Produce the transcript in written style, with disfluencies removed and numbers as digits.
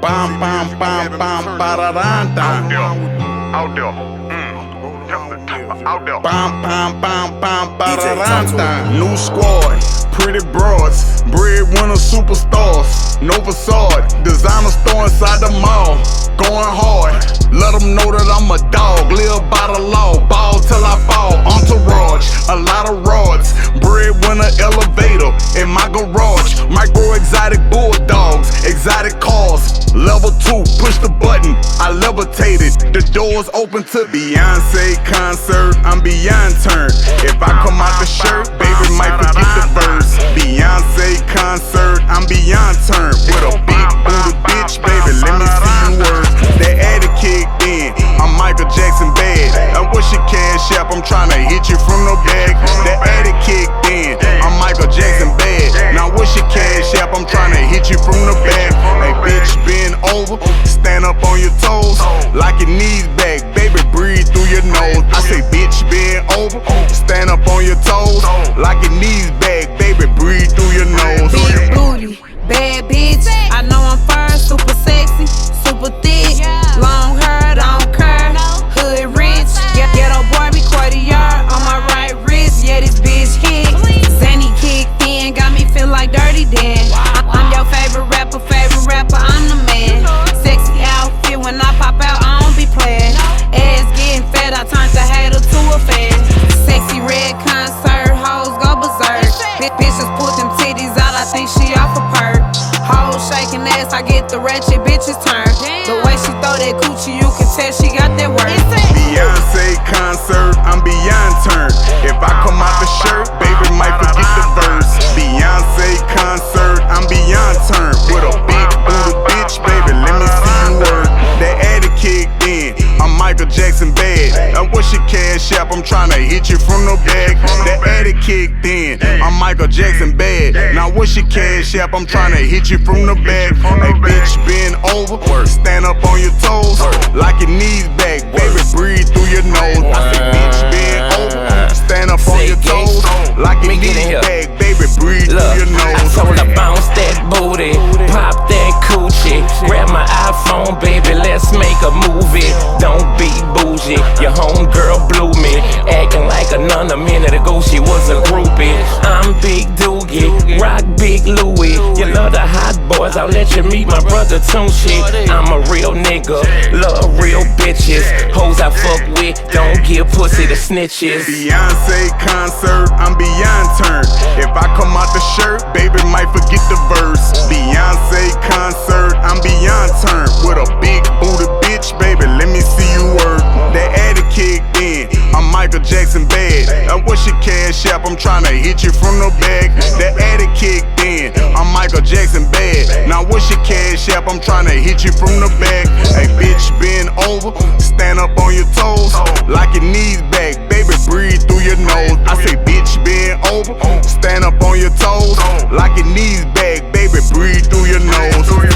Bam, bam, bam, bam, ba-da-da-da. Out there. Out there. Bam, bam, bam, bam, ba-da-da-da. New squad, pretty broads, breadwinner superstars, no facade, designer store inside the mall, going hard. Let them know that I'm a dog, live by the law, ball till I fall. Entourage, a lot of rods, breadwinner elevator in my garage. Micro exotic bulldogs, exotic cars. Level 2, push the button, I levitated. The doors open to Beyonce concert, I'm beyond turned. If I come out the shirt, baby might forget the verse. Beyonce concert, I'm beyond turned. With a big booty bitch, baby, let me see you work. That addict kicked in, I'm Michael Jackson bad. And what's your cash app? I'm tryna hit you from the back. That addict kicked in, I'm Michael Jackson bad. Now what's your cash app? I'm tryna hit you from the back. Hey bitch, bend over, stand up on your toes, like your knees back, baby, breathe through your nose. I say bitch, bend over, stand up on your toes, like your knees back, baby, breathe through your nose. Big booty, bad bitch, I know I'm first, super sexy, super thick, long hair, don't care, hood rich, ghetto Barbie, Cartier on my right wrist, yeah this bitch hit, Zanny kicked in, got me feel like Dirty Dan. I'm your favorite rapper, I'm the man. Sexy outfit, when I pop out, I don't be playing. Ass getting fat, I turned the hater to a fan. Sexy red concert, hoes go berserk. Bitches put them titties out, I think she off a perk. Hoes shaking ass, I get the ratchet bitches turn. The way she throw that coochie, you can tell she got that work. Beyonce concert, I'm beyond turned. If I come out the shirt, baby might forget the verse. Beyonce concert, I'm beyond turned. With a big booty bitch, baby, let me see you work. That addict kicked in, I'm Michael Jackson bad. And what's your cash app? I'm tryna hit you from the back. That addict kicked in, I'm Michael Jackson bad. Now what's your cash app? I'm tryna hit you from the back. Hey bitch, bend over, stand up on your toes, like your knees back, baby, breathe through your nose. I say bitch, bend over, stand up on your toes, like your knees back, baby, breathe through your nose. I told her bounce that booty, pop that coochie, grab my iPhone, baby, let's make a movie. Don't be bougie, your homegirl blew me, acting like a nun a minute ago she was a groupie. I'm Big Doogie, rock Big Louie. You love the hot boys, I'll let you meet my brother Tunchi. I'm a real nigga, love real bitches. Hoes I fuck with, don't give pussy to snitches. Beyonce concert, I'm beyond turned. If I come out the shirt, baby might forget the verse. Beyonce concert, I'm beyond turned. With a big booty bitch, baby, let me see you work. That addict kicked in, I'm Michael Jackson bad. And what's your cash app? I'm tryna hit you from the back. That addict kicked in, I'm Michael Jackson bad. Now what's your cash app? I'm tryna hit you from the back. Hey bitch, bend over, stand up on your toes, like your knees back, baby, breathe through your nose. I say bitch, bend over, stand up on your toes, like your knees back, baby, breathe through your nose.